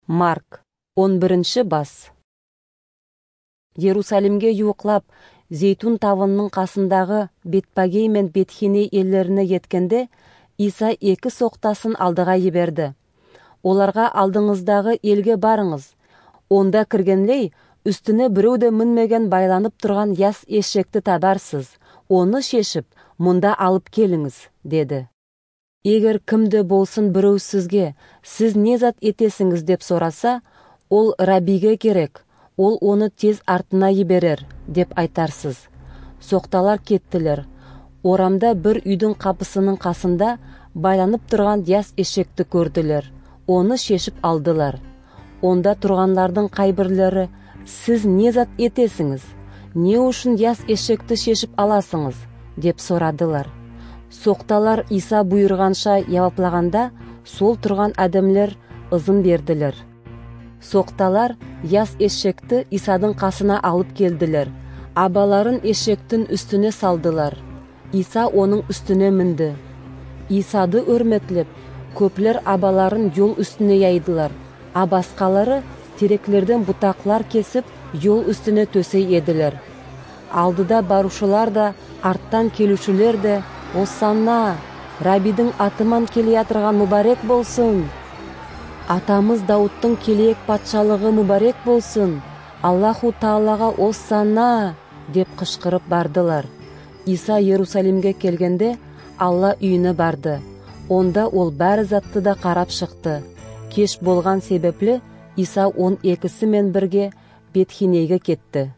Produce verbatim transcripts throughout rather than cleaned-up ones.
Марк он биринчи бас. Иерусалимге юуклап, Зейтун табынының қасындағы Бетпагей мен Бетхиней еллеріне еткенде, Иса екі соқтасын алдыға еберді. Оларға алдыңыздағы елге барыңыз. Онда кіргенлей, үстіне біреуді мінмеген байланып тұрған яс ешекті табарсыз. Оны шешіп, мұнда алып келіңіз, деді. Егер кімді болсын біреу сізге, сіз не зат етесіңіз деп сораса, ол рабиге керек, ол оны тез артына еберер, деп айтарсыз. Соқталар кеттілер. Орамда бір үйдің қапысының қасында байланып тұрған яс ешекті көрділер. Оны шешіп алдылар. Онда тұрғанлардың қайбірлері, сіз не зат етесіңіз? Не үшін яс ешекті шешіп аласыңыз? Деп сорадылар. Соқталар Иса бұйырғанша яваплағанда, сол тұрған әдемлер ызын берділер. Соқталар яс ешекті Исадың қасына алып келділер. Абаларын ешектің үстіне салдылар. Иса оның үстіне мінді. Исады өрметлеп, көплер абаларын жол үстіне яйдылар. А басқалары тереклерден бұтақлар кесіп, жол үстіне төсей еділер. Алдыда барушылар да, арттан келушілер де, «Осанна, Рабидің атыман келе атырған мүбарек болсын! Атамыз Дауыттың келейік патшалығы мүбарек болсын! Аллаху Таалаға Осанна!» деп қышқырып бардылар. Иса Иерусалимге келгенде, Алла үйіне барды. Онда ол бәрі затты да қарап шықты. Кеш болған себеплі, Иса он екісімен бірге Бетхинейге кетті.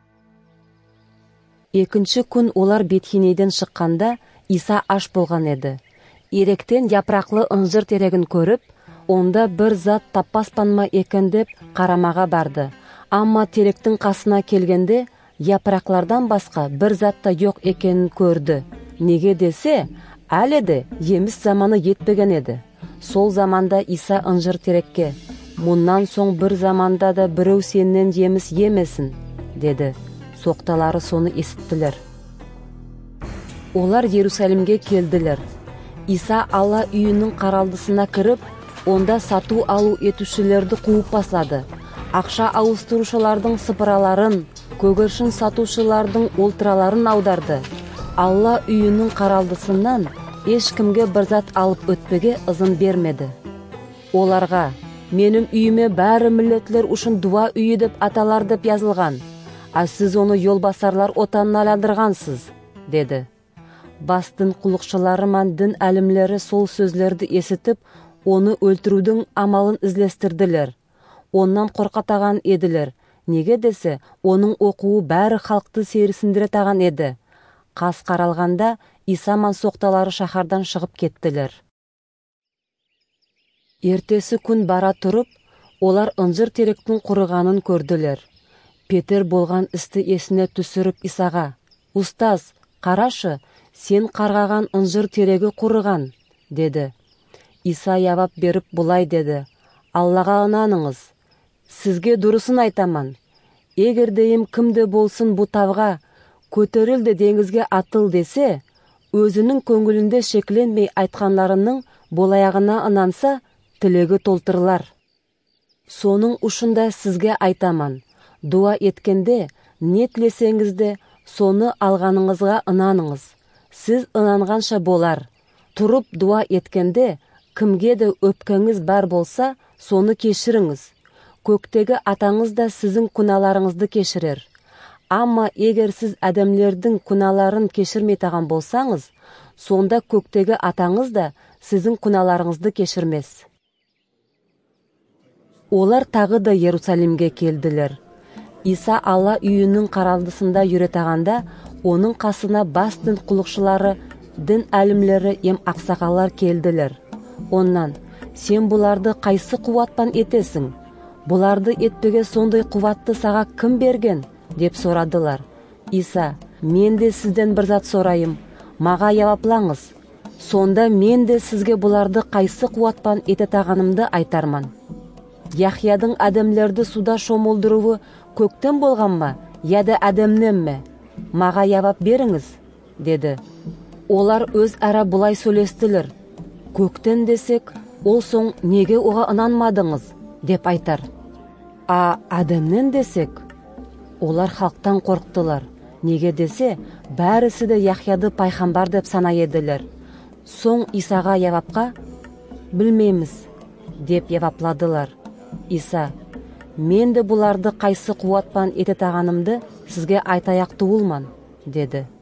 Екінші күн олар Бетхинейден шыққанда, Иса аш болған еді. Еректен япрақлы ынжыр терегін көріп, онда бір зат таппаспан ма екен деп қарамаға барды. Амма теректің қасына келгенде, япрақлардан басқа бір затта жоқ екенін көрді. Неге десе, әлі де еміс заманы етпеген еді. Сол заманда Иса ынжыр терекке, «Мұннан соң бір заманда да біреу сенен еміс емесін», деді. Соқталары соны есіттілер. Олар Иерусалимге келділер. Иса Алла үйінің қаралдысына кіріп, онда сату алу етушілерді қуып баслады. Ақша ауыстырушылардың сыпыраларын, көгершін сатушылардың олтыраларын аударды. Алла үйінің қаралдысынан ешкімге бір зат алып өтпеге ызын бермеді. Оларға, «Менің үйіме бәрі миллетлер үшін дуа үйі деп аталар деп yazылған, а сіз оны yolbasarlar отанына айналдырғансыз», деді. Бастың құлықшылары мен дін әлімлері сол сөзлерді есітіп, оны өлтірудің амалын ізлестірділер. Оннан қорқатаған еділер. Неге десе, оның оқуы бәрі халықты серісіндіре таған еді. Қас қаралғанда, Иса мен соқталары шаһардан шығып кеттілер. Ертесі күн бара тұрып, олар ынжыр теректің құрығанын көрділер. Петер болған істі есіне түсіріп Исаға, «Устаз, қарашы, сен қарғаған ынжыр терегі құрыған», деді. Иса явап беріп бұлай деді, «Аллаға ынаныңыз. Сізге дұрысын айтаман. Егер дейім кімді болсын бұ тавға, көтерілді деңізге атыл десе, өзінің көңілінде шекленмей айтқанларының болаяғына ынанса, тілегі толтырылар. Соның ұшында сізге айтаман, дуа еткенде, не тілесеңізде, соны алғаныңызға ынаныңыз. Сіз ынанғанша болар. Тұрып дуа еткенде, кімге де өпкеңіз бар болса, соны кешіріңіз. Көктегі атаңыз да сіздің күналарыңызды кешірер. Амма егер сіз әдемлердің күналарын кешірмей таған болсаңыз, сонда көктегі атаңыз да сіздің күналарыңызды кешірмес. Олар тағы да Иерусалимге келділер. Иса Алла үйінің қаралдысында жүретағанда, оның қасына бастың құлықшылары, дін әлімлері ем ақсақалар келділер. Оннан, «Сен бұларды қайсы қуатпан етесің? Бұларды етпеге сондай қуатты саға кім берген?» деп сорадылар. Иса, «Мен де сізден бір зат сорайым, маға яваплаңыз. Сонда мен де сізге бұларды қайсы қуатпан ететағанымды айтарман. Яхияның әдемлерді суда шомылдыруы көктен болған ма, яда әдемнен ме? Маға явап беріңіз», деді. Олар өз әра бұлай сөйлестілер. «Көктен десек, ол соң неге оға ынанмадыңыз?» деп айтар. А адамнен десек, олар халықтан қорқтылар. Неге десе, бәрісі де Яхияды пайғамбар деп санай еділер. Соң Исаға явапқа, білмейміз, деп явапладылар. Иса, мен де бұларды қайсы қуатпан ете тағанымды сізге айтаяқ туылман, деді.